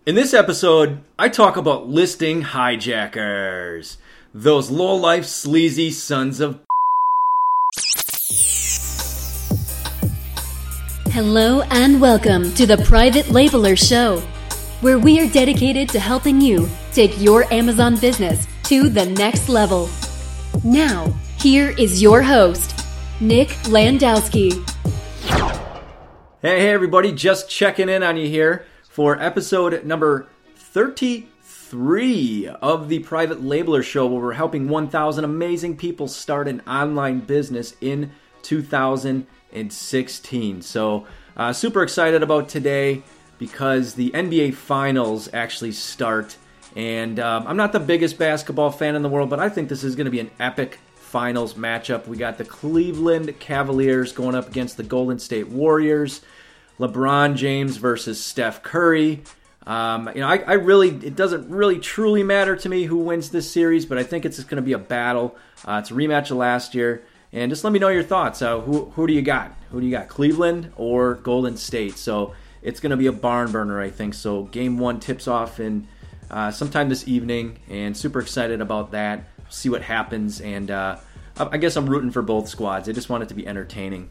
In this episode, I talk about listing hijackers. Those low-life, sleazy sons of... Hello and welcome to the Private Labeler Show, where we are dedicated to helping you take your Amazon business to the next level. Now, here is your host, Nick Landowski. Hey everybody, just checking in on you here for episode number 33 of the Private Labeler Show, where we're helping 1,000 amazing people start an online business in 2016. So super excited about today because the NBA Finals actually start. And I'm not the biggest basketball fan in the world, but I think this is going to be an epic finals matchup. We got the Cleveland Cavaliers going up against the Golden State Warriors. LeBron James versus Steph Curry. It doesn't really truly matter to me who wins this series, but I think it's going to be a battle. It's a rematch of last year. And just let me know your thoughts. Who do you got? Who do you got, Cleveland or Golden State? So it's going to be a barn burner, I think. So game one tips off in sometime this evening, and super excited about that. See what happens, and I guess I'm rooting for both squads. I just want it to be entertaining.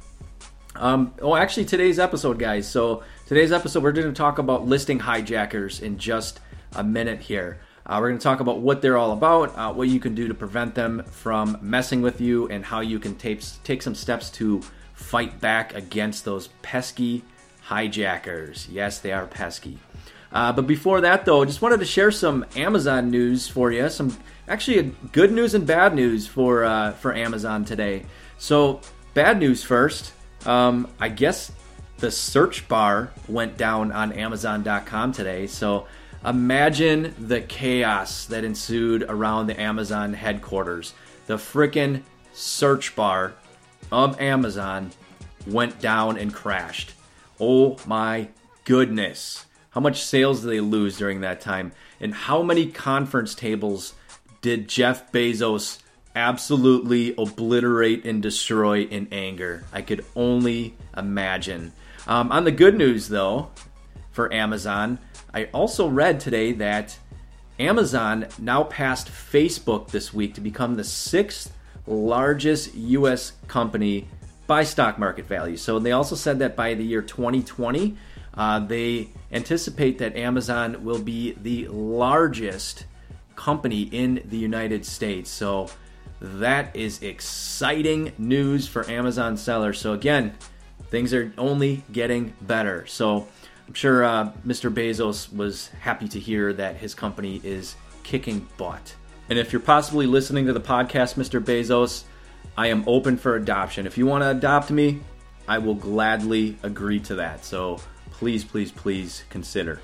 Today's episode, guys. So today's episode, we're going to talk about listing hijackers in just a minute here. We're going to talk about what they're all about, what you can do to prevent them from messing with you, and how you can take some steps to fight back against those pesky hijackers. Yes, they are pesky. But before that, though, just wanted to share some Amazon news for you. Some actually good news and bad news for Amazon today. So bad news first. I guess the search bar went down on Amazon.com today. So imagine the chaos that ensued around the Amazon headquarters. The frickin' search bar of Amazon went down and crashed. Oh my goodness. How much sales did they lose during that time? And how many conference tables did Jeff Bezos absolutely obliterate and destroy in anger? I could only imagine. On the good news, though, for Amazon, I also read today that Amazon now passed Facebook this week to become the 6th largest U.S. company by stock market value. So they also said that by the year 2020, they anticipate that Amazon will be the largest company in the United States. So that is exciting news for Amazon sellers. So again, things are only getting better. So I'm sure Mr. Bezos was happy to hear that his company is kicking butt. And if you're possibly listening to the podcast, Mr. Bezos, I am open for adoption. If you want to adopt me, I will gladly agree to that. So please, please, please consider.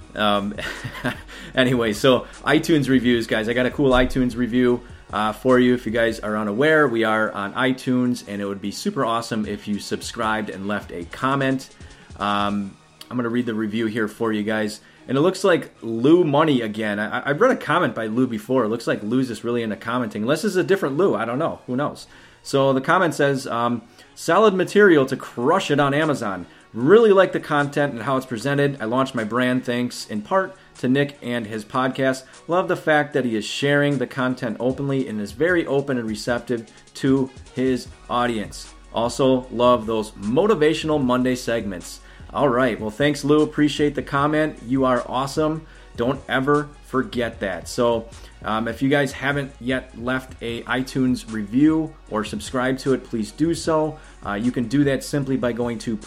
Anyway, so iTunes reviews, guys. I got a cool iTunes review for you. If you guys are unaware, we are on iTunes, and it would be super awesome if you subscribed and left a comment. I'm going to read the review here for you guys. And it looks like Lou Money again. I've read a comment by Lou before. It looks like Lou's just really into commenting. Unless it's a different Lou. I don't know. Who knows? So the comment says, solid material to crush it on Amazon. Really like the content and how it's presented. I launched my brand thanks in part to Nick and his podcast. Love the fact that he is sharing the content openly and is very open and receptive to his audience. Also love those motivational Monday segments. All right. Well, thanks, Lou. Appreciate the comment. You are awesome. Don't ever forget that. So if you guys haven't yet left a iTunes review or subscribe to it, please do so. You can do that simply by going to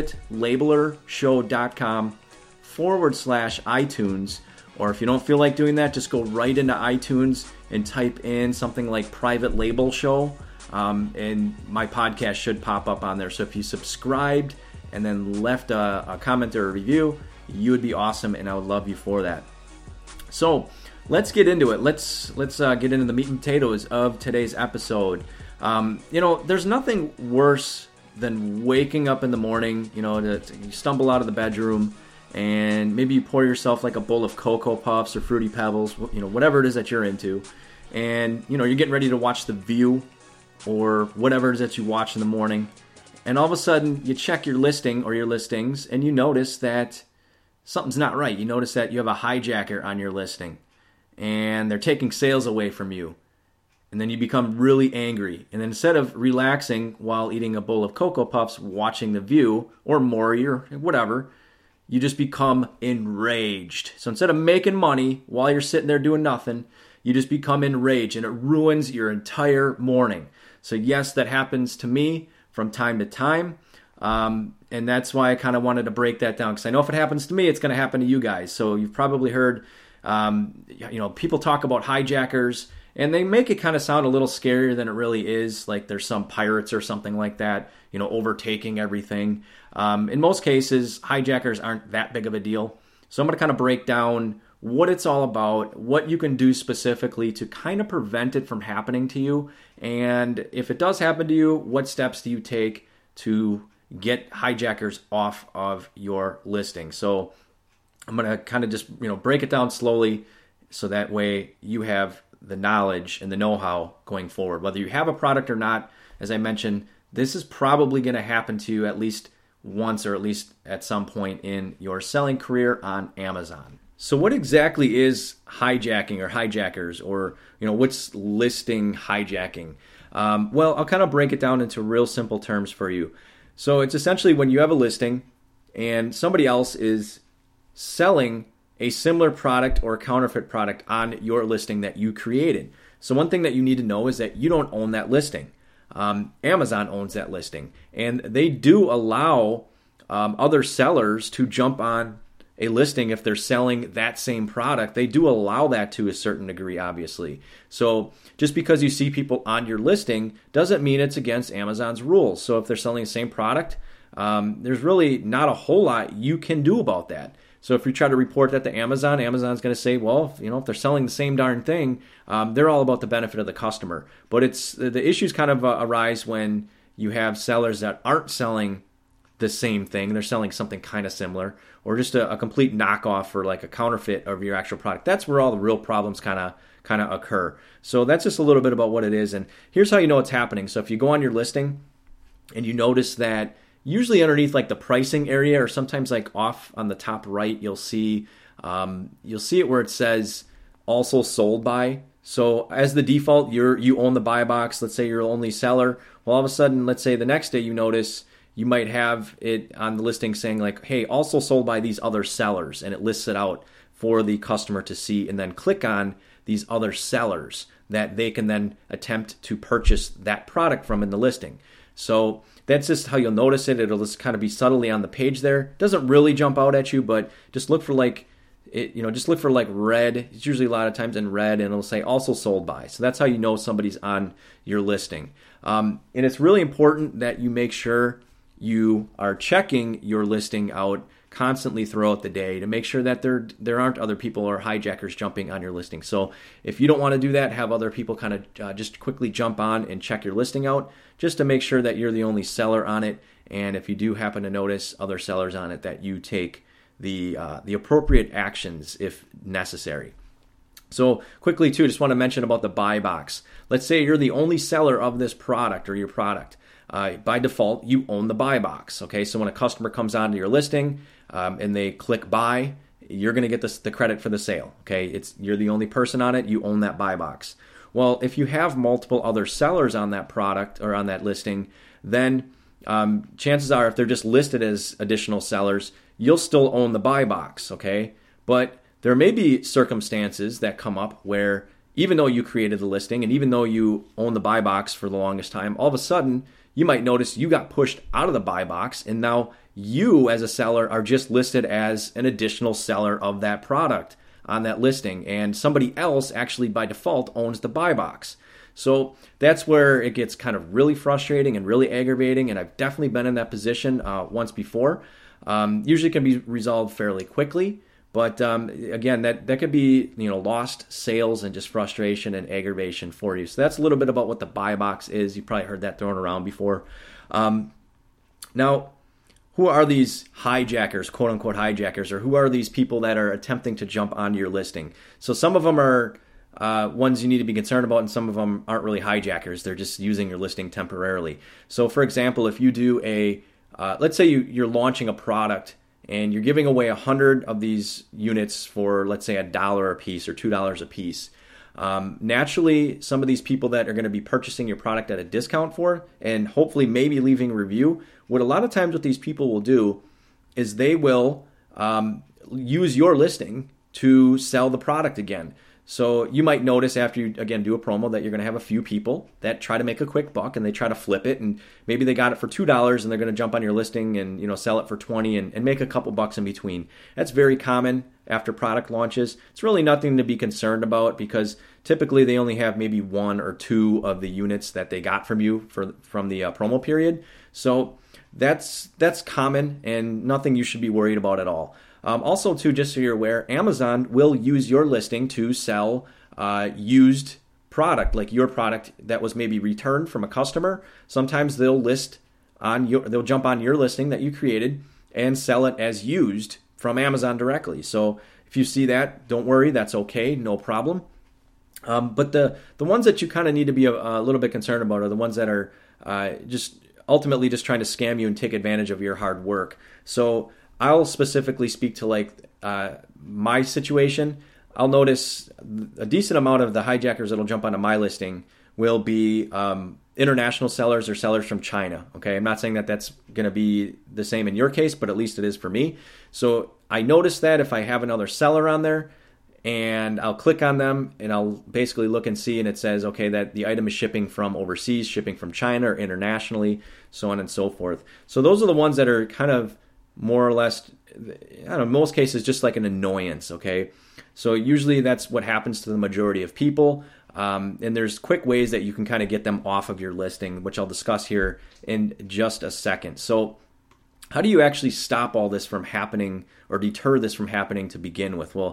privatelabelershow.com/iTunes. Or if you don't feel like doing that, just go right into iTunes and type in something like Private Label Show. And my podcast should pop up on there. So if you subscribed and then left a comment or a review, you would be awesome, and I would love you for that. So let's get into it. Let's get into the meat and potatoes of today's episode. There's nothing worse than waking up in the morning, you stumble out of the bedroom, and maybe you pour yourself like a bowl of Cocoa Puffs or Fruity Pebbles, whatever it is that you're into, and, you're getting ready to watch The View or whatever it is that you watch in the morning, and all of a sudden you check your listing or your listings, and you notice that something's not right. You notice that you have a hijacker on your listing and they're taking sales away from you. And then you become really angry. And then instead of relaxing while eating a bowl of Cocoa Puffs, watching The View or Maury or whatever, you just become enraged. So instead of making money while you're sitting there doing nothing, you just become enraged and it ruins your entire morning. So yes, that happens to me from time to time. And that's why I kind of wanted to break that down, because I know if it happens to me, it's going to happen to you guys. So you've probably heard, people talk about hijackers, and they make it kind of sound a little scarier than it really is, like there's some pirates or something like that, overtaking everything. In most cases, hijackers aren't that big of a deal. So I'm going to kind of break down what it's all about, what you can do specifically to kind of prevent it from happening to you, and if it does happen to you, what steps do you take to get hijackers off of your listing. So I'm going to kind of just, break it down slowly so that way you have the knowledge and the know-how going forward. Whether you have a product or not, as I mentioned, this is probably going to happen to you at least once or at least at some point in your selling career on Amazon. So what exactly is hijacking or hijackers, or what's listing hijacking? Well, I'll kind of break it down into real simple terms for you. So it's essentially when you have a listing and somebody else is selling a similar product or counterfeit product on your listing that you created. So one thing that you need to know is that you don't own that listing. Amazon owns that listing, and they do allow other sellers to jump on a listing if they're selling that same product. They do allow that to a certain degree, obviously. So just because you see people on your listing doesn't mean it's against Amazon's rules. So if they're selling the same product, there's really not a whole lot you can do about that. So if you try to report that to Amazon, Amazon's going to say, well, if they're selling the same darn thing, they're all about the benefit of the customer. But it's the issues kind of arise when you have sellers that aren't selling the same thing. They're selling something kind of similar, or just a complete knockoff or like a counterfeit of your actual product. That's where all the real problems kind of occur. So that's just a little bit about what it is. And here's how you know it's happening. So if you go on your listing and you notice that usually underneath like the pricing area, or sometimes like off on the top right, you'll see it where it says also sold by. So as the default, you own the buy box. Let's say you're the only seller. Well, all of a sudden, let's say the next day you notice you might have it on the listing saying like, hey, also sold by these other sellers, and it lists it out for the customer to see and then click on these other sellers that they can then attempt to purchase that product from in the listing. So that's just how you'll notice it. It'll just kind of be subtly on the page there. It doesn't really jump out at you, but just look for like red. It's usually a lot of times in red, and it'll say also sold by. So that's how you know somebody's on your listing. And it's really important that you make sure you are checking your listing out constantly throughout the day to make sure that there aren't other people or hijackers jumping on your listing. So if you don't want to do that, have other people kind of just quickly jump on and check your listing out just to make sure that you're the only seller on it. And if you do happen to notice other sellers on it, that you take the appropriate actions if necessary. So quickly too, just want to mention about the buy box. Let's say you're the only seller of this product or your product. By default, you own the buy box. Okay, so when a customer comes onto your listing and they click buy, you're going to get the credit for the sale. Okay, you're the only person on it. You own that buy box. Well, if you have multiple other sellers on that product or on that listing, then chances are if they're just listed as additional sellers, you'll still own the buy box. Okay, but there may be circumstances that come up where even though you created the listing and even though you own the buy box for the longest time, all of a sudden you might notice you got pushed out of the buy box, and now you as a seller are just listed as an additional seller of that product on that listing, and somebody else actually by default owns the buy box. So that's where it gets kind of really frustrating and really aggravating, and I've definitely been in that position once before. Usually can be resolved fairly quickly, but again, that could be lost sales and just frustration and aggravation for you. So that's a little bit about what the buy box is. You probably heard that thrown around before. Now, who are these hijackers, quote unquote hijackers, or who are these people that are attempting to jump onto your listing? So some of them are ones you need to be concerned about, and some of them aren't really hijackers. They're just using your listing temporarily. So for example, if you do let's say you're launching a product and you're giving away 100 of these units for, let's say, $1 a piece or $2 a piece. Naturally, some of these people that are going to be purchasing your product at a discount for, and hopefully maybe leaving a review, what a lot of times what these people will do is they will use your listing to sell the product again. So you might notice after you, again, do a promo that you're going to have a few people that try to make a quick buck and they try to flip it, and maybe they got it for $2 and they're going to jump on your listing and sell it for $20 and make a couple bucks in between. That's very common after product launches. It's really nothing to be concerned about because typically they only have maybe 1 or 2 of the units that they got from you from the promo period. So that's common and nothing you should be worried about at all. Also, too, just so you're aware, Amazon will use your listing to sell used product, like your product that was maybe returned from a customer. Sometimes they'll jump on your listing that you created and sell it as used from Amazon directly. So if you see that, don't worry, that's okay, no problem. But the ones that you kind of need to be a little bit concerned about are the ones that are just ultimately just trying to scam you and take advantage of your hard work. So I'll specifically speak to my situation. I'll notice a decent amount of the hijackers that'll jump onto my listing will be international sellers or sellers from China. Okay, I'm not saying that that's going to be the same in your case, but at least it is for me. So I notice that if I have another seller on there, and I'll click on them and I'll basically look and see, and it says, okay, that the item is shipping from overseas, shipping from China or internationally, so on and so forth. So those are the ones that are kind of more or less, I don't know, in most cases, just like an annoyance, okay? So usually that's what happens to the majority of people. And there's quick ways that you can kind of get them off of your listing, which I'll discuss here in just a second. So how do you actually stop all this from happening or deter this from happening to begin with? Well,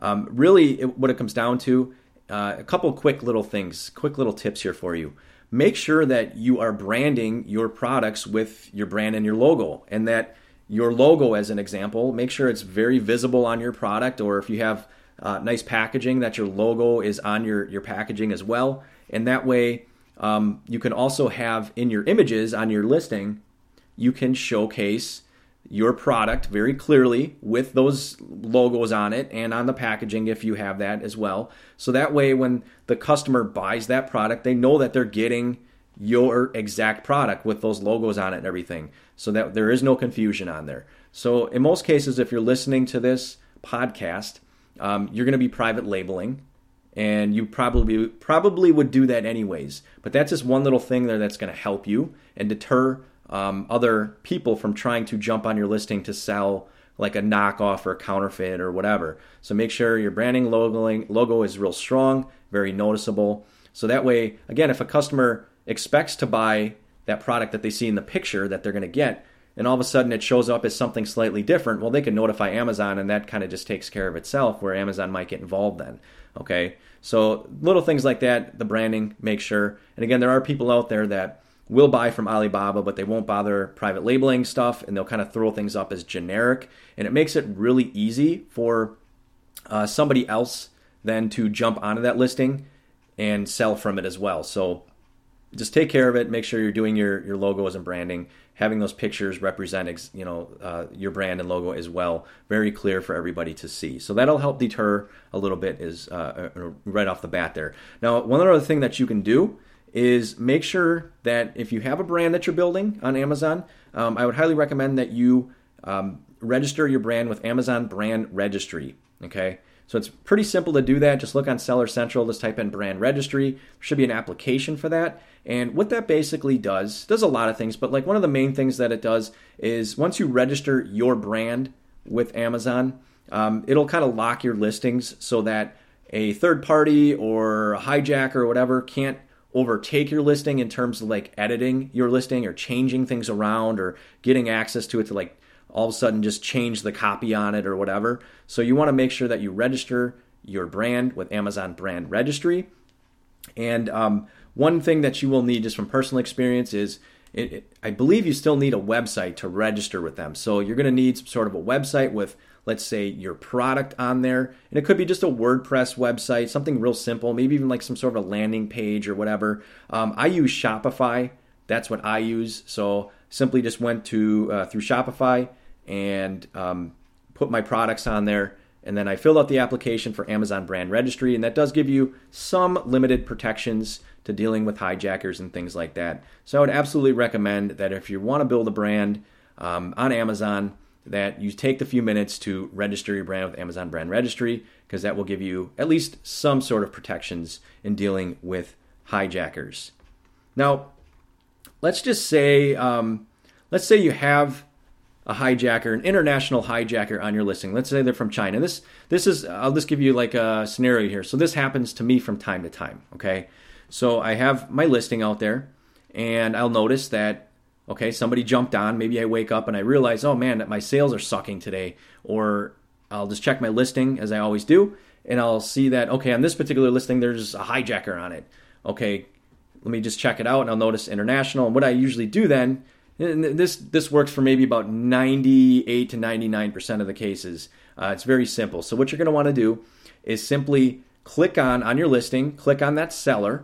really what it comes down to, a couple quick little things, quick little tips here for you. Make sure that you are branding your products with your brand and your logo, and that your logo, as an example, make sure it's very visible on your product, or if you have nice packaging, that your logo is on your packaging as well. And that way, you can also have in your images on your listing, you can showcase your product very clearly with those logos on it and on the packaging if you have that as well. So that way, when the customer buys that product, they know that they're getting your exact product with those logos on it and everything, so that there is no confusion on there. So in most cases, if you're listening to this podcast, you're going to be private labeling, and you probably would do that anyways. But that's just one little thing there that's going to help you and deter other people from trying to jump on your listing to sell like a knockoff or a counterfeit or whatever. So make sure your branding logo is real strong, very noticeable. So that way, again, if a customer expects to buy that product that they see in the picture that they're going to get, and all of a sudden it shows up as something slightly different, well, they can notify Amazon, and that kind of just takes care of itself, where Amazon might get involved then. Okay, so little things like that, the branding, make sure. And again, there are people out there that will buy from Alibaba, but they won't bother private labeling stuff, and they'll kind of throw things up as generic, and it makes it really easy for somebody else then to jump onto that listing and sell from it as well. So just take care of it. Make sure you're doing your logos and branding, having those pictures represent your brand and logo as well, very clear for everybody to see. So that'll help deter a little bit is right off the bat there. Now, one other thing that you can do is make sure that if you have a brand that you're building on Amazon, I would highly recommend that you register your brand with Amazon Brand Registry. Okay, so it's pretty simple to do that. Just look on Seller Central, just type in Brand Registry. There should be an application for that. And what that basically does a lot of things, but like one of the main things that it does is once you register your brand with Amazon, it'll kind of lock your listings so that a third party or a hijacker or whatever can't overtake your listing in terms of like editing your listing or changing things around or getting access to it to like all of a sudden just change the copy on it or whatever. So you want to make sure that you register your brand with Amazon Brand Registry. And one thing that you will need just from personal experience is I believe you still need a website to register with them. So you're going to need some sort of a website with, let's say, your product on there. And it could be just a WordPress website, something real simple, maybe even like some sort of a landing page or whatever. I use Shopify. That's what I use. So simply just went through Shopify and put my products on there. And then I filled out the application for Amazon Brand Registry, and that does give you some limited protections to dealing with hijackers and things like that. So I would absolutely recommend that if you want to build a brand on Amazon, that you take the few minutes to register your brand with Amazon Brand Registry, because that will give you at least some sort of protections in dealing with hijackers. Now, let's just say, you have a hijacker, an international hijacker on your listing. Let's say they're from China. This is, I'll just give you like a scenario here. So this happens to me from time to time, okay? So I have my listing out there, and I'll notice that, okay, somebody jumped on. Maybe I wake up and I realize, oh man, my sales are sucking today. Or I'll just check my listing, as I always do, and I'll see that, okay, on this particular listing, there's a hijacker on it. Okay, let me just check it out, and I'll notice international. And what I usually do then, and this works for maybe about 98 to 99% of the cases. It's very simple. So what you're going to want to do is simply click on your listing, click on that seller,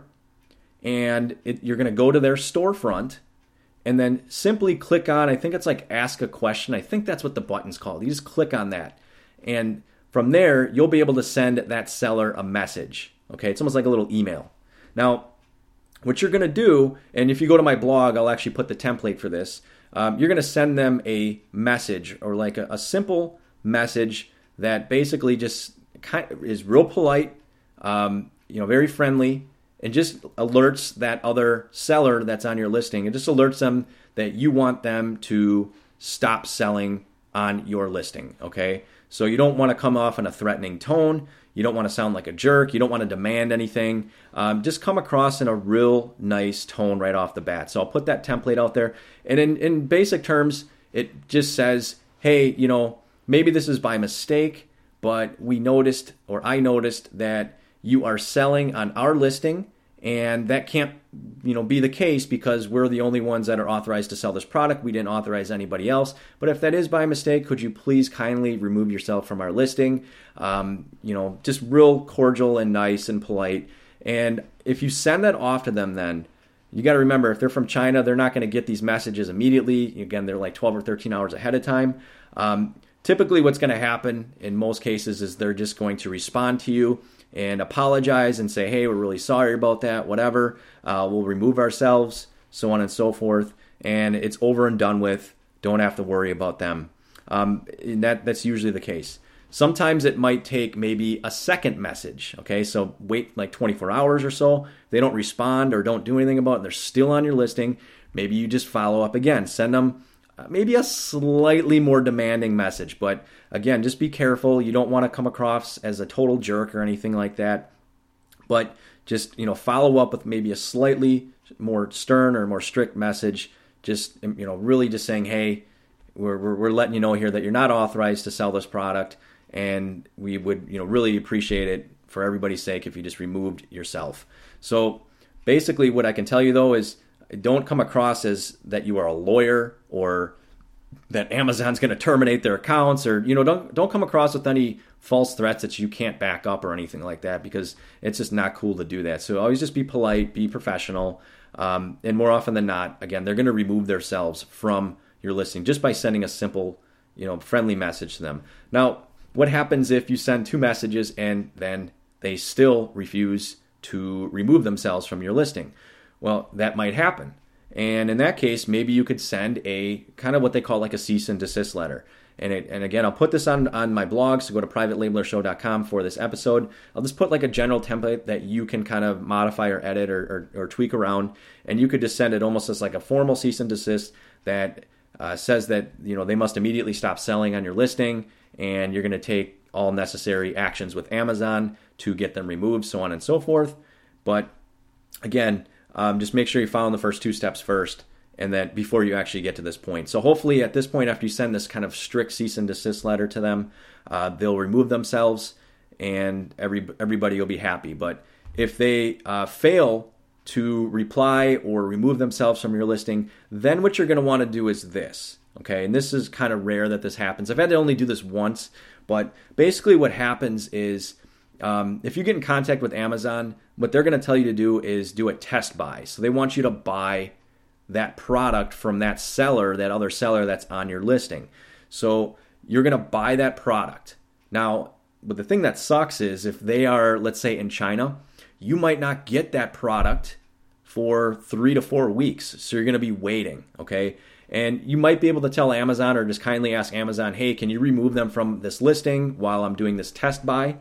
and you're going to go to their storefront, and then simply click on, I think it's like ask a question. I think that's what the button's called. You just click on that. And from there, you'll be able to send that seller a message. Okay, it's almost like a little email. Now, what you're going to do, and if you go to my blog, I'll actually put the template for this. You're going to send them a message, or like a simple message that basically just kind of is real polite, very friendly, and just alerts that other seller that's on your listing. It just alerts them that you want them to stop selling on your listing. Okay, so you don't want to come off in a threatening tone. You don't want to sound like a jerk. You don't want to demand anything. Just come across in a real nice tone right off the bat. So I'll put that template out there. And in basic terms, it just says, hey, maybe this is by mistake, but I noticed that you are selling on our listing, and that can't be the case because we're the only ones that are authorized to sell this product. We didn't authorize anybody else. But if that is by mistake, could you please kindly remove yourself from our listing? Just real cordial and nice and polite. And if you send that off to them, then you got to remember, if they're from China, they're not going to get these messages immediately. Again, they're like 12 or 13 hours ahead of time. Typically what's going to happen in most cases is they're just going to respond to you and apologize and say, hey, we're really sorry about that, whatever. We'll remove ourselves, so on and so forth. And it's over and done with. Don't have to worry about them. That's usually the case. Sometimes it might take maybe a second message. Okay, so wait like 24 hours or so. If they don't respond or don't do anything about it, and they're still on your listing, maybe you just follow up again. Send them maybe a slightly more demanding message. But again, just be careful. You don't want to come across as a total jerk or anything like that. But just, follow up with maybe a slightly more stern or more strict message. Just, really just saying, hey, we're letting you know here that you're not authorized to sell this product. And we would, really appreciate it for everybody's sake if you just removed yourself. So basically what I can tell you though is, don't come across as that you are a lawyer or that Amazon's going to terminate their accounts, or don't come across with any false threats that you can't back up or anything like that, because it's just not cool to do that. So always just be polite, be professional, and more often than not, again, they're going to remove themselves from your listing just by sending a simple, friendly message to them. Now, what happens if you send 2 messages and then they still refuse to remove themselves from your listing? Well, that might happen. And in that case, maybe you could send a kind of what they call like a cease and desist letter. And again, I'll put this on my blog, so go to privatelabelershow.com for this episode. I'll just put like a general template that you can kind of modify or edit or tweak around. And you could just send it almost as like a formal cease and desist that says that they must immediately stop selling on your listing, and you're going to take all necessary actions with Amazon to get them removed, so on and so forth. But again, just make sure you follow the first 2 steps first, and then before you actually get to this point. So hopefully at this point, after you send this kind of strict cease and desist letter to them, they'll remove themselves, and everybody will be happy. But if they fail to reply or remove themselves from your listing, then what you're going to want to do is this. Okay, and this is kind of rare that this happens. I've had to only do this once, but basically what happens is, if you get in contact with Amazon, what they're going to tell you to do is do a test buy. So they want you to buy that product from that seller, that other seller that's on your listing. So you're going to buy that product. Now, but the thing that sucks is if they are, let's say, in China, you might not get that product for 3 to 4 weeks. So you're going to be waiting, okay? And you might be able to tell Amazon or just kindly ask Amazon, hey, can you remove them from this listing while I'm doing this test buy?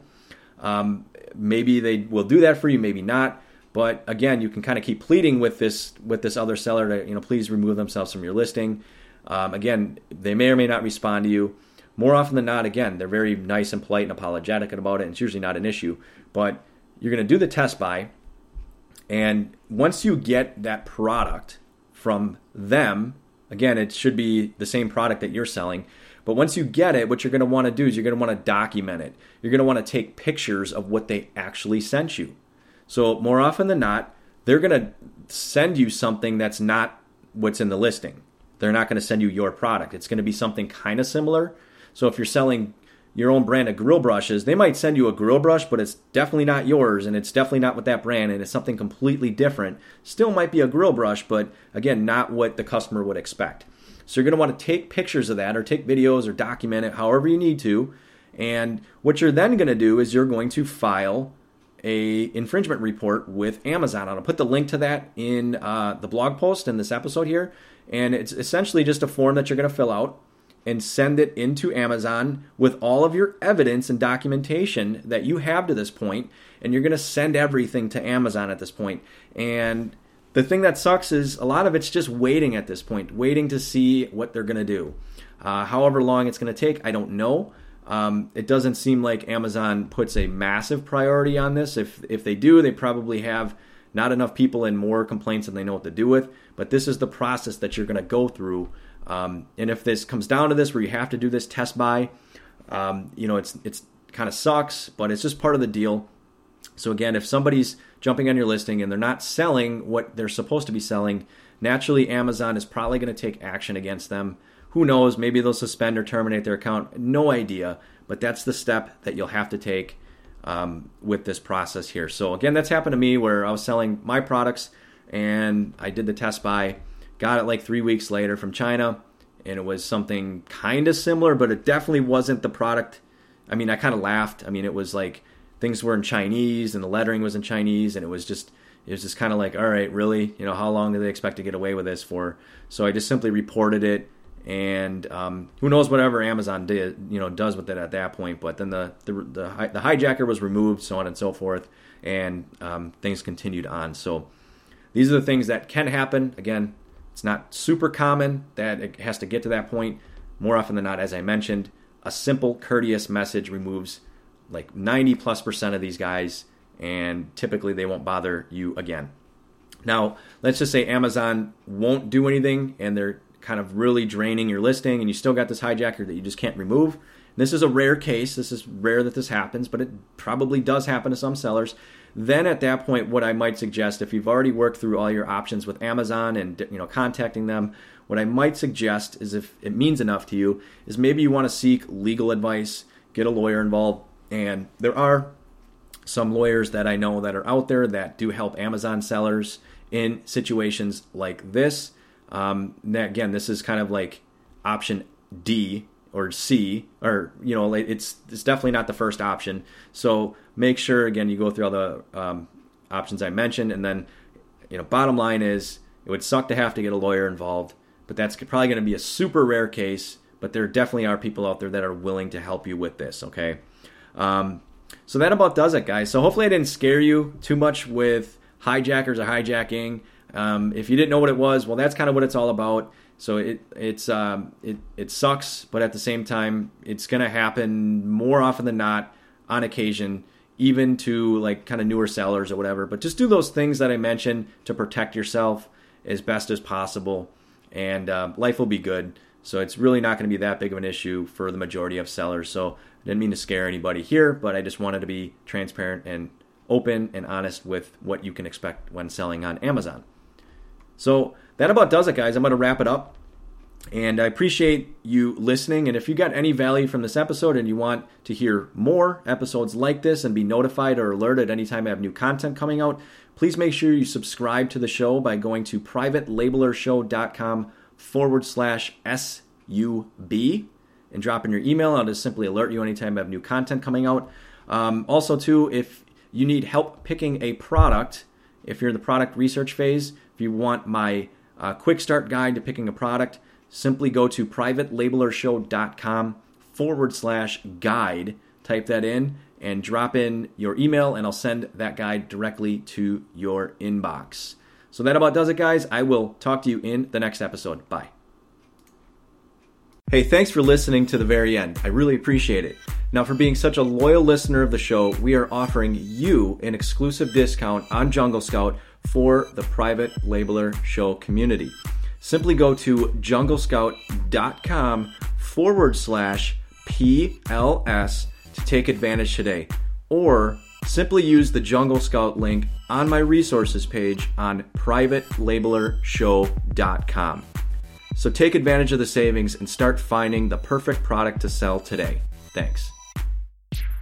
Maybe they will do that for you, maybe not. But again, you can kind of keep pleading with this other seller to, please remove themselves from your listing. Again, they may or may not respond to you. More often than not, again, they're very nice and polite and apologetic about it, and it's usually not an issue. But you're going to do the test buy, and once you get that product from them, again, it should be the same product that you're selling. But once you get it, what you're going to want to do is you're going to want to document it. You're going to want to take pictures of what they actually sent you. So more often than not, they're going to send you something that's not what's in the listing. They're not going to send you your product. It's going to be something kind of similar. So if you're selling your own brand of grill brushes, they might send you a grill brush, but it's definitely not yours, and it's definitely not with that brand, and it's something completely different. Still might be a grill brush, but again, not what the customer would expect. So you're going to want to take pictures of that or take videos or document it however you need to. And what you're then going to do is you're going to file a infringement report with Amazon. I'll put the link to that in the blog post in this episode here. And it's essentially just a form that you're going to fill out and send it into Amazon with all of your evidence and documentation that you have to this point. And you're going to send everything to Amazon at this point. And the thing that sucks is a lot of it's just waiting at this point, waiting to see what they're going to do. However long it's going to take, I don't know. It doesn't seem like Amazon puts a massive priority on this. If they do, they probably have not enough people and more complaints than they know what to do with. But this is the process that you're going to go through. And if this comes down to this, where you have to do this test buy, it's kind of sucks, but it's just part of the deal. So again, if somebody's jumping on your listing and they're not selling what they're supposed to be selling, naturally Amazon is probably going to take action against them. Who knows? Maybe they'll suspend or terminate their account. No idea. But that's the step that you'll have to take with this process here. So again, that's happened to me where I was selling my products and I did the test buy, got it like 3 weeks later from China, and it was something kind of similar, but it definitely wasn't the product. I mean, I kind of laughed. I mean, it was like things were in Chinese and the lettering was in Chinese, and it was just kind of like, all right, really? How long do they expect to get away with this for? So I just simply reported it. And who knows whatever Amazon does with it at that point. But then the hijacker was removed, so on and so forth, and things continued on. So these are the things that can happen. Again, it's not super common that it has to get to that point. More often than not, as I mentioned, a simple, courteous message removes like 90+% of these guys, and typically they won't bother you again. Now, let's just say Amazon won't do anything, and they're kind of really draining your listing, and you still got this hijacker that you just can't remove. And this is a rare case. This is rare that this happens, but it probably does happen to some sellers. Then at that point, what I might suggest, if you've already worked through all your options with Amazon and contacting them, what I might suggest is, if it means enough to you, is maybe you want to seek legal advice, get a lawyer involved. And there are some lawyers that I know that are out there that do help Amazon sellers in situations like this. Again, this is kind of like option D or C, or it's definitely not the first option. So make sure, again, you go through all the options I mentioned, and then bottom line is, it would suck to have to get a lawyer involved, but that's probably going to be a super rare case. But there definitely are people out there that are willing to help you with this. Okay, so that about does it, guys. So hopefully I didn't scare you too much with hijackers or hijacking. If you didn't know what it was, well, that's kind of what it's all about. So it sucks, but at the same time, it's going to happen more often than not on occasion, even to like kind of newer sellers or whatever. But just do those things that I mentioned to protect yourself as best as possible, and life will be good. So it's really not going to be that big of an issue for the majority of sellers. So I didn't mean to scare anybody here, but I just wanted to be transparent and open and honest with what you can expect when selling on Amazon. So that about does it, guys. I'm going to wrap it up. And I appreciate you listening. And if you got any value from this episode and you want to hear more episodes like this and be notified or alerted anytime I have new content coming out, please make sure you subscribe to the show by going to privatelabelershow.com/SUB. and drop in your email. I'll just simply alert you anytime I have new content coming out. Also, too, if you need help picking a product, if you're in the product research phase, if you want my quick start guide to picking a product, simply go to privatelabelershow.com/guide. Type that in and drop in your email, and I'll send that guide directly to your inbox. So that about does it, guys. I will talk to you in the next episode. Bye. Hey, thanks for listening to the very end. I really appreciate it. Now, for being such a loyal listener of the show, we are offering you an exclusive discount on Jungle Scout for the Private Labeler Show community. Simply go to junglescout.com/PLS to take advantage today. Or simply use the Jungle Scout link on my resources page on privatelabelershow.com. So take advantage of the savings and start finding the perfect product to sell today. Thanks.